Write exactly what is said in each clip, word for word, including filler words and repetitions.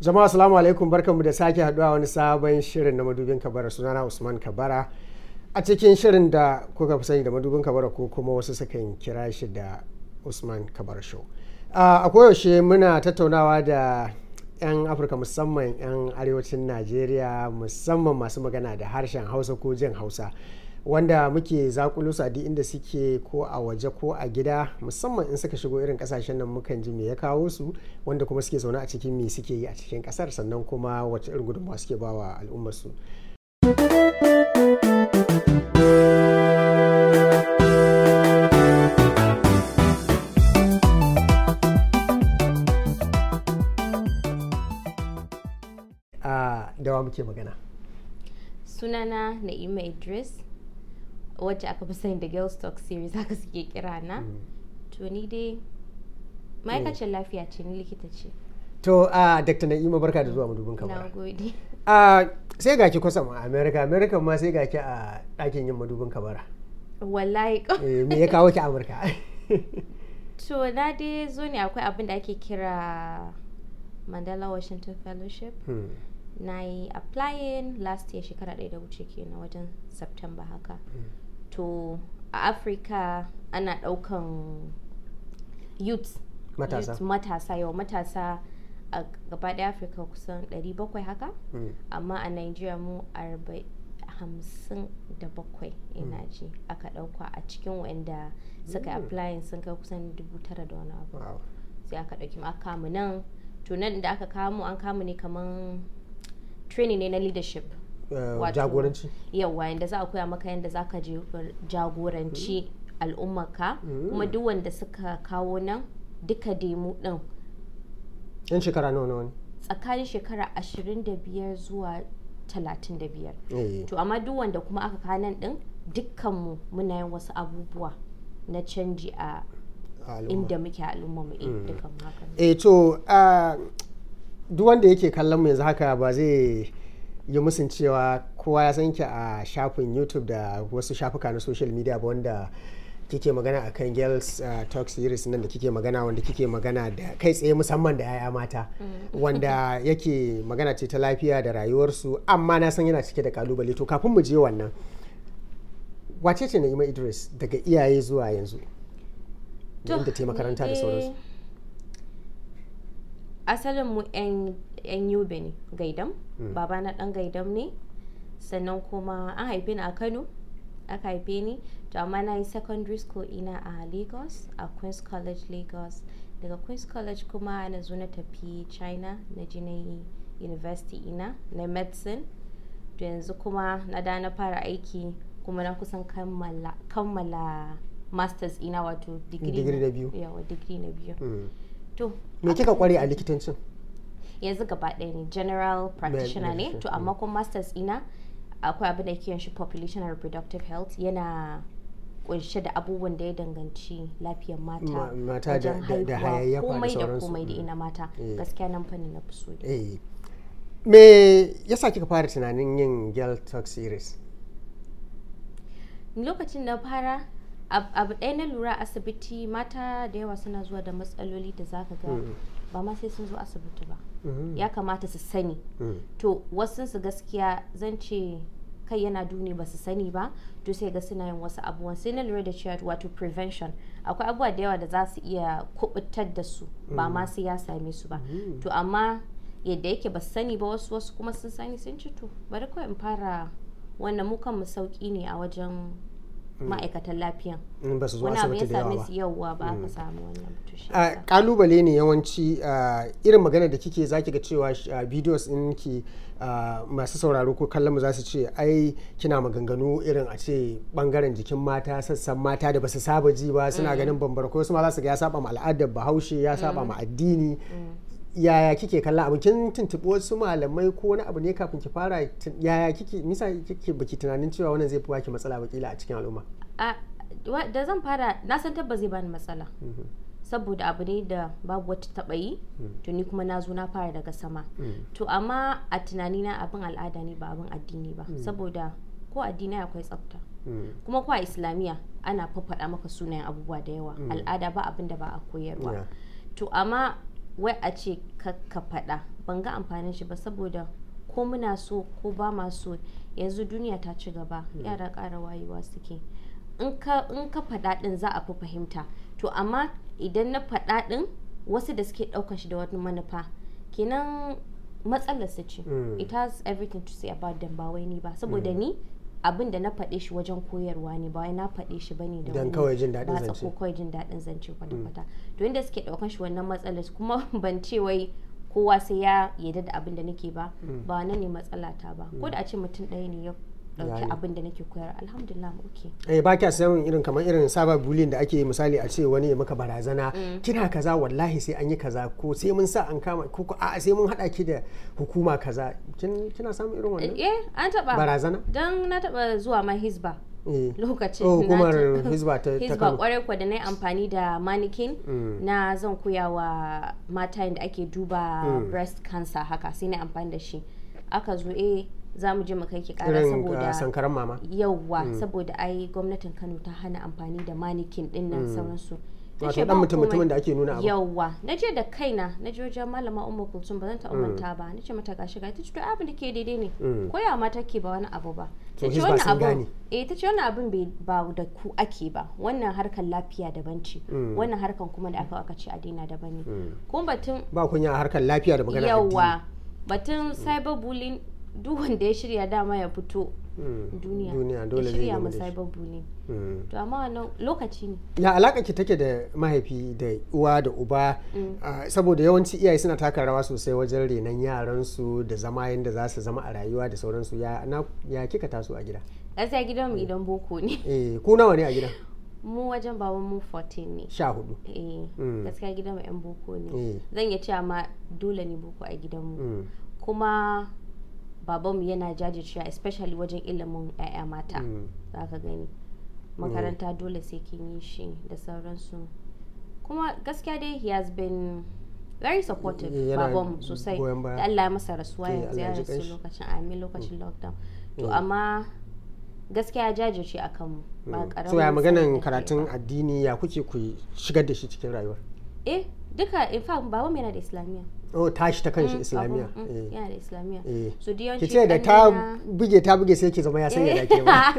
Jama'a assalamu alaikum, barkanmu da sake haduwa wani sabon shirin na madubin kabara. Sunana Usman Kabara. A cikin shirin da kuka fi sani da madubin kabara ko kuma wasu sukan kira shi da Usman Kabara Show. A koyaushe muna tattaunawa da 'yan Afirka, musamman 'yan arewacin Najeriya, musamman masu magana da harshen Hausa ko jin Hausa, wanda muke zakulu su a duk inda suke, ko a waje ko a gida, musamman in suka shigo irin kasashen nan mukan ji me ya kawo su, wanda kuma suke zaune a cikin me suke yi a cikin kasar, sannan kuma wace irin gudunmawa suke bawa al'ummar su. Da wa muke magana? Sunana Na'ima Idris, wacce aka fi sani da Girls Talk Series, haka suke kira na. Mm. To ni dai ma'aikacin mm. lafiya ce, ni likita ce. To uh, Doctor Na'ima, barka da zuwa madubin kabara. Na gode. Uh, sai ga ki kusa a America, America ma sai ga ki a ɗakin yin madubin kabara. Wallahi. eh, me ya kawo ki Amurka? To na dai zo ne, akwai abin da ake kira Mandela Washington Fellowship. Hmm. Na yi applying last year, shekara ɗaya da wuce kenan, wajen September haka. Mm. To a Africa ana ɗaukan youth matasa youth, matasa yau matasa a gaba ɗaya Africa kusan ɗari bakwai haka. Mm. Amma a Nigeria mu hamsin da bakwai ina mm. ji aka ɗauka a cikin wanda suka mm. applying sun kai kusan dubu tara da wani abu. Wow. Sai aka ɗauki mu aka kamu nan. To nan da aka kamu an kamu ne kaman training ne na leadership. Uh, jagoranci yawa yanda za a koya maka yanda za ka jagoranci mm. al'ummarka. Mm. Kuma duk wanda suka kawo nan duka demu din yan shekara nawa nawa ne? Tsakanin shekara ashirin da biyar zuwa talatin da biyar. Mm. To amma duk wanda kuma aka kawo nan din dukkanmu muna yin wasu abubuwa na canji a inda muke al'umma mu. Mm. Dukkan haka eh to uh, duk wanda yake kallon mu yanzu haka ba zai yi musun cewa kowa ya san ki a shafin YouTube da wasu shafuka na social media ba, wanda kike magana akan Girls uh, Talk Series nan da kike magana, wanda kike magana da kai tsaye musamman da 'ya'ya mata. Mm. Wanda yake magana ce ta lafiya da rayuwarsu, amma na san yana cike da kalubale. To kafin mu je wannan, wace ce Na'ima Idris daga iyaye zuwa yanzu, da inda ta makaranta da sauransu? Asalin mu yan Yobe ne, Gaidam. Mm. Baba na dan Gaidam ne, sannan kuma an haife ni a Kano, aka haife ni. To amma na yi secondary school ina a Lagos, a Queen's College Lagos. Daga Queen's College kuma na zo na tafi China, na ji na yi university ina na medicine. To yanzu kuma na da na fara aiki, kuma na kusan kammala kammala masters ina, wato digiri na biyu. Yawa, digiri na biyu. Mm. To me kika kware a likitancin? Yanzu gaba ɗaya ne, general practitioner ne. To amma kuma masters ina akwai abin da yake yin shi population and reproductive health, yana kunshe da abubuwan da ya danganci lafiyar mata, mata da hayayyafa da sauransu, komai da komai da ina mata. Eh. Gaskiya nan fannin na fi so da. Eh. Me yasa kika fara tunanin yin Girl Talk Series? Lokacin da fara abu ɗaya na lura, asibiti mata da yawa suna zuwa da matsaloli da zaka ga mm. ba ma sai sun zo asibiti ba. Mm-hmm. Ya kamata su sani. Mm. To wasu su gaskiya zan ce kai yana duni ba su sani ba, to sai ga suna yin wasu abubuwan. Sai na lura da cewa wato prevention, akwai abubuwa da yawa da za su iya kubutar da su, mm. ba ma sai ya same su ba. Mm. To amma yadda yake ba su sani ba, wasu wasu kuma sun sani, sun ci to bari kawai in fara wannan, mu kan mu sauki ne a wajen ma'aikatan lafiyan. Ba su zo asibiti da yawa ba. Wani abu ya same su yauwa ba ka samu wannan tushe. Kalubale ne yawanci, irin magana da kike zaki ga cewa videos din ki masu sauraro ko kallon mu za su ce ai kina maganganu irin a ce bangaren jikin mata, sassan mata da basu saba ji ba, suna ganin bambar, ko su ma za su ga ya saba ma al'adar Bahaushe, ya saba ma addini. Yaya kike kallon abu? Kin tuntuɓi wasu malamai ko wani abu ne kafin ki fara? Yaya kike nisa kike baki tunanin cewa wannan zai fi baki matsala bakila a cikin al'umma? A da zan fara na san tabbas zai bani matsala. Mm-hmm. Saboda abu ne da babu wata taɓa yi. Mm. To ni kuma na zo na fara daga sama. Mm. To amma a tunanina abin al'ada ne ba abin addini ba. Mm. Saboda ko addini akwai tsafta. Mm. Kuma ko a Islamiyya ana faɗa maka sunayen abubuwa da yawa. Mm. Al'ada ba abin da ba a koyarwa. Yeah. To amma wai a ce ka faɗa ban ga amfanin shi ba, saboda ko muna so ko ba ma so yanzu duniya ta ci gaba, yara ƙara wayewa suke. in ka faɗa ɗin za a fi fahimta. To amma idan na faɗa ɗin wasu da suke ɗaukar shi da wani manufa, kenan matsalar su ce. It has everything to say about them, ba wai ni ba, saboda ni abin da na faɗe shi wajen koyarwa ne, ba wai na faɗe shi bane da wani kawai jin daɗin zance ko kawai jin daɗin zance kwata-kwata. To inda suke ɗaukar shi wannan matsalar, kuma ban ce wai kowa sai ya yarda da abin da nake ba, ba wannan ne matsalata ba. Ko da a ce mutum ɗaya ne ya dauki abin da nake koyar, alhamdulillah okay. Eh ba kya samun irin kamar irin saba bullying da ake yi, misali a ce wani ya maka barazana, kina kaza wallahi sai an yi kaza, ko sai mun sa an kama, ko a sai mun hada ki da hukuma kaza, kin kina samun irin wannan? Eh an taba barazana, dan na taba zuwa ma Hisba lokacin oh, hukumar Hisba ta Hisba kwarai kwa da na yi amfani da mannequin na zan koya wa mata da ake duba breast cancer haka, sai na amfani da shi. Aka zo eh za mu je mu kai ki kara saboda sankaran mama yauwa mm. saboda ai gwamnatin Kano ta hana amfani da mannequin din nan mm. sauransu. Wato dan mutum mutumin da ake nuna abu. Yauwa naje da kaina naje wajen malama Umma Kulsum, ba zan ta umanta ba, nace mata gashi ga tace to abin da ke daidai ne mm. koya ma take ba wani abu ba. Tace wannan abu eh tace wannan abin ba da ku ake ba, wannan harkar lafiya daban ce mm. wannan harkar kuma da aka aka ce a daina daban ne mm. kuma batun ba kunya a harkar lafiya da magana addini. Yauwa batun cyber bullying duk wanda ya shirya dama ya fito mm. duniya duniya dole ya shirya ma cyber bullying mm. to amma wannan lokaci ne. Ya alaka ki take da mahaifi da uwa da uba mm. uh, saboda yawanci iyaye suna taka rawa sosai wajen renon yaran su da zama yanda za su zama a rayuwa da sauransu. Ya na ya kika taso a gida? Gaskiya gidan mu idan boko ne. Eh ku nawa ne a gida? Mu wajen baban mu fourteen ne. sha hudu. Eh mm. gaskiya gidan mu yan boko ne. Eh. Zan iya cewa ma dole ne boko a gidan mu. Mm. Kuma babanmu yana jajircewa especially wajen ilimin 'ya'ya mata mm. za ka gani makaranta mm. dole sai kin yi shi da sauransu. Kuma gaskiya dai he has been very supportive babanmu sosai da Allah ya masa rasuwa yanzu ya rasu lokacin amin lokacin lockdown to mm. amma gaskiya ya jajirce a kanmu ba karamin. So ya maganan karatun addini ya kuke ku shigar da shi cikin rayuwar? Eh duka in fact babanmu yana da islamiyya. Oh tashi ta kanshi islamiyya. Yana da islamiyya. So da yawanci kice da ta buge ta buge sai ki zama ya sanya da ke ba.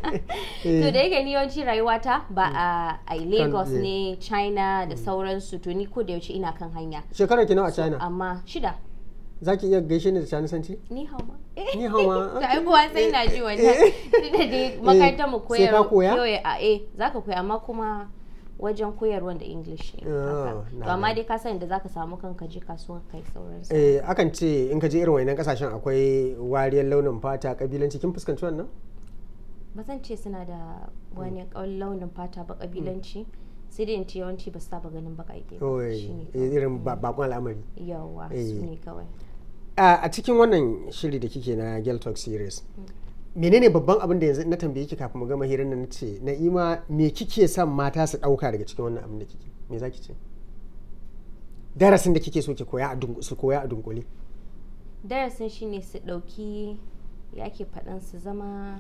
To da yake ni yawanci rayuwata ba a Lagos ne, China da sauransu, to ni ko da yaushe ina kan hanya. Shekarar ki nawa a China? Amma shida. Zaki iya gaishe ni da Chanisanci? Ni hau ma. Ni hau ma. Da ai kowa sai na ji wannan. Da dai makarantar mu koyar. Sai ka koya? A eh zaka koya amma kuma wajen koyarwa da English ne. To amma dai ka sani da zaka samu kanka je kasuwa kai sauransu. Eh akan ce in ka je irin wayannan kasashen akwai wariyar launin fata, kabilanci, kin fuskanci wannan? Ba zan ce suna da wani launin fata ba kabilanci, sai dai in ce yawanci ba su saba ganin baƙaƙe ba. Shine irin bakon al'amari. Yawa su ne kawai. A cikin wannan shiri da kike na Girl Talk series, menene babban abin da yanzu na tambaye ki kafin mu gama hirar nan ce Na'ima me kike son mata su dauka daga cikin wannan abin da kike? Me zaki ce? Darasin da kike so ki koya a dunkule su koya a dunkule. Darasin shine su dauki ya ke fadan su zama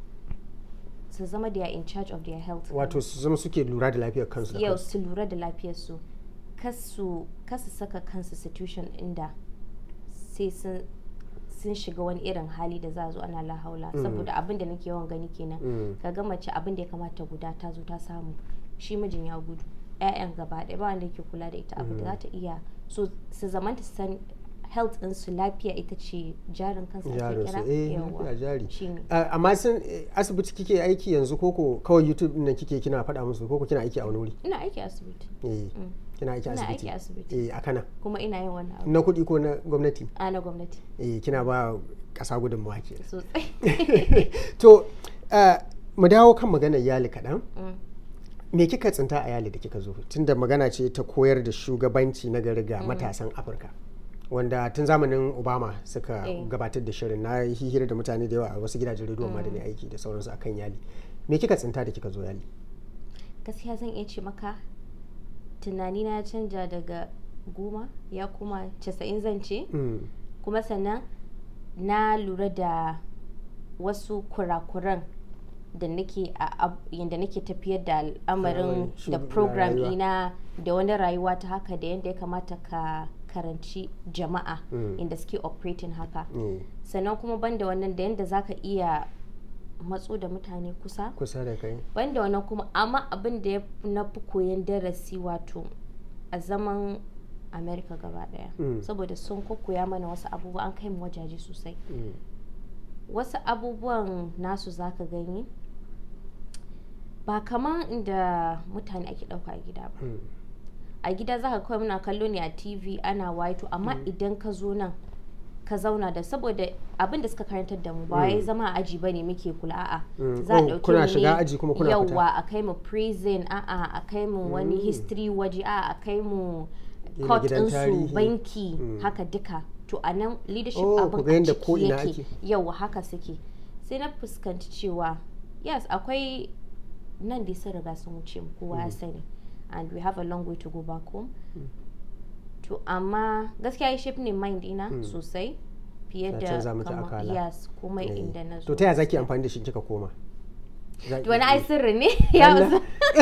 su zama they are in charge of their health. Wato su zama suke lura da lafiyar kansu da kansu. Yau su lura da lafiyar su. Kasu kasu saka kansu situation inda sai sun sun shiga wani irin hali da za a zo ana lahaula mm. saboda abin da nake yawan gani kenan mm. ka ga mace abin da ya kamata guda ta zo ta samu shi mijin ya gudu, ƴaƴan gaba ɗaya ba wanda yake kula da ita, abin da za ta iya so su zamanta san health din su lafiya ita ce jarin kansa ake kira. Yawa jari. Amma sun asibiti kike aiki yanzu koko kawai YouTube din nan kike kina faɗa musu koko kina aiki a wani wuri? Ina aiki a asibiti. Eh kina aiki a asibiti? Ina aiki a asibiti. Eh a Kana? Kuma ina yin wannan abu. Na kuɗi ko na gwamnati? A na gwamnati. Eh kina ba ƙasa gudunmawa ke. Sosai. To mu dawo kan maganar Yali kaɗan. Me kika tsinta a Yali da kika zo? Tunda magana ce ta koyar da shugabanci na gari ga matasan Afirka. Wanda tun zamanin Obama suka gabatar da shirin, na hihira da mutane da yawa a wasu gidajen rediyo ma da ne aiki da sauransu akan Yali. Me kika tsinta da kika zo Yali? Gaskiya zan iya ce maka tunani na canja daga goma ya kuma casa'in zan ce. Kuma sannan na lura da wasu kurakuran da nake yadda nake tafiyar da al'amarin da program ina da wani rayuwa ta haka da yadda ya kamata ka karanci jama'a mm. inda suke operating haka mm. sannan kuma banda wannan da yadda zaka iya matso da mutane kusa kusa da kai banda wannan kuma amma abin da na fi koyan darasi wato a zaman America gaba daya mm. saboda sun koya mana wasu abubuwa an kai mu wajaje sosai mm. wasu abubuwan nasu zaka gani ba kaman inda mutane ake dauka a gida ba mm. a gida zaka kawai muna kallo ne a T V ana waito amma mm. idan ka zo nan ka zauna da saboda abin da suka karantar da mu ba wai zama a aji bane muke kula a'a mm. za a dauke kuna shiga aji kuma kuna fita yawa a kai mu prison a'a a kai mu mm. wani history waje a'a a kai mu court din su banki mm. haka duka to anan leadership oh, abin a ciki yake yawa haka suke sai na fuskanci cewa yes akwai nan dai sun riga sun wuce mu kowa ya sani and we have a long way to go back home mm. to amma gaskiya ya shape ne mind ina mm. sosai fiye da kama yes kuma yeah. inda na zo to ta yaya zaki amfani da shi kika koma to wani ai sirri ne ya wasu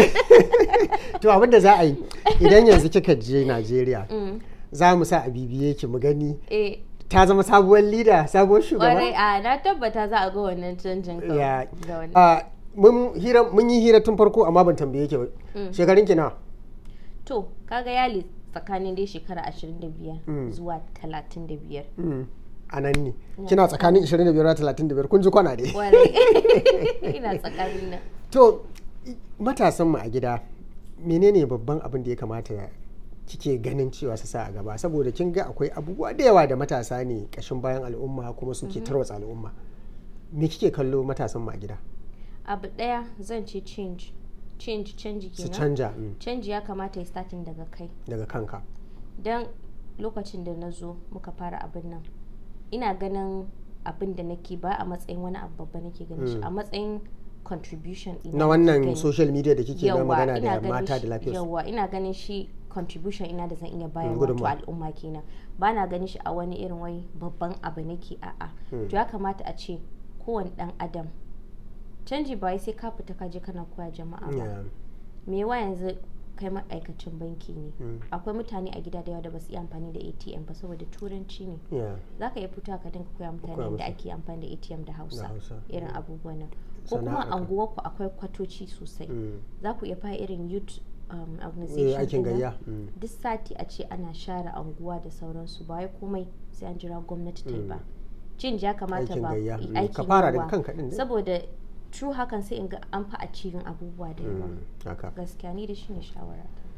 to abin da za a yi idan yanzu kika je Najeriya mm. za mu sa a bibiye ki mu gani eh ta zama sabuwar leader sabuwar shugaba kwarai a na tabbata za a ga wannan canjin kawai ga wannan mun hira mun yi hira tun farko amma ban tambaye ki ba mm. shekarun ki nawa to kaga yali tsakanin dai shekara ashirin da biyar mm. zuwa talatin da biyar mm. a nan ne kina tsakanin ashirin da biyar zuwa talatin da biyar kun ji kwana dai ina tsakanin nan to matasan mu a gida menene babban abin da ya kamata kike ganin cewa su sa a gaba saboda kin ga akwai abubuwa da yawa da matasa ne kashin bayan al'umma kuma suke mm-hmm. tarwatsa al'umma me kike kallo matasan mu a gida abu daya zan ce change change canji kenan su canja canji ya kamata ya starting daga kai daga kanka dan lokacin da na zo muka fara abin nan ina ganin abin da nake ba a matsayin wani abu babba nake ganin shi a matsayin contribution ina na wannan social media da kike na magana da mata da lafiyar yawa ina ganin shi contribution ina da zan iya bayarwa to al'umma kenan ba na ganin shi a wani irin wai babban abu nake a'a to ya kamata a ce kowane dan adam canji ba sai ka fita ka je kana koya jama'a ba me yawa yanzu kai ma'aikacin banki ne akwai mutane a gida da yawa da ba su iya amfani da A T M ba saboda turanci ne za ka iya fita ka dinga koya mutane da ake amfani da A T M da Hausa irin abubuwan nan ko kuma anguwar ku akwai kwatoci sosai za ku iya fara irin youth um, organization duk sati a ce ana share anguwa da sauransu ba wai komai sai an jira gwamnati ta yi ba cin ya kamata ba aikin ka fara daga kanka din saboda true hakan sai in ga an fa achieving abubuwa da yawa gaskiya ni da shi ne shawara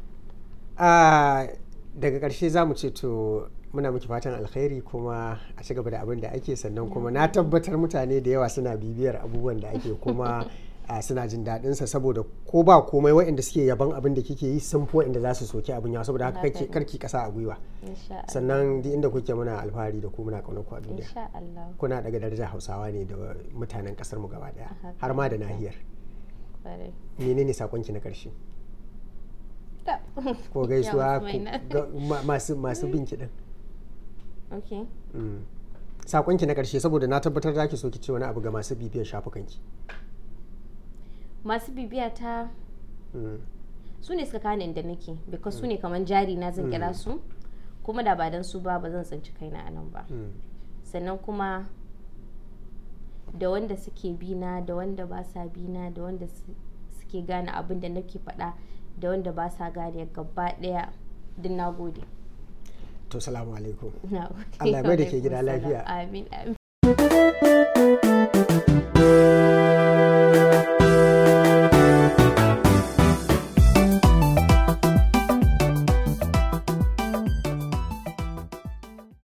ta daga ƙarshe za mu ce to muna miki fatan alkhairi kuma a ci gaba da abin da ake sannan kuma na tabbatar mutane da yawa suna bibiyar abubuwan da ake kuma suna jin daɗin sa saboda ko ba komai waɗanda suke yaban abin da kike yi sun fi waɗanda za su soki abin yawa saboda haka kake karki kasa a gwiwa sannan duk inda kuke muna alfahari da ku muna kaunar ku a duniya kuna daga darajar Hausawa ne da mutanen kasar mu gaba daya har ma da nahiyar menene sakonki na karshe ko gaisuwa masu masu bin kiɗin okay sakonki na karshe saboda na tabbatar da ki so ki ce wani abu ga masu bibiyar shafukanki masu bibiya ta mm. su ne suka kani inda nake because mm. su ne kamar jari na zan kira mm. su kuma da ba dan su ba ba zan tsinci kaina a nan ba mm. sannan kuma da wanda suke bina da wanda ba sa bina da wanda suke gane abin da nake faɗa da wanda ba sa gane gaba ɗaya din na gode to salamu alaikum Allah mai da ke gida lafiya amin amin